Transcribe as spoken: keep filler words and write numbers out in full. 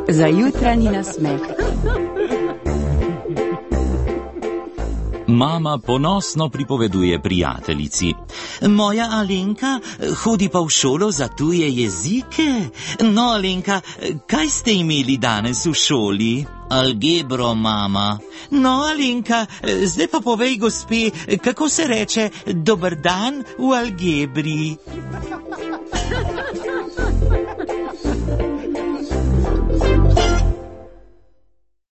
za jutranji nasmeh. Mama ponosno pripoveduje prijateljici. Moja Alenka hodi pa v šolo za tuje jezike. No, Alenka, kaj ste imeli danes v šoli? Algebro, mama. No, Alenka, zdaj pa povej gospe, kako se reče dober dan v algebri.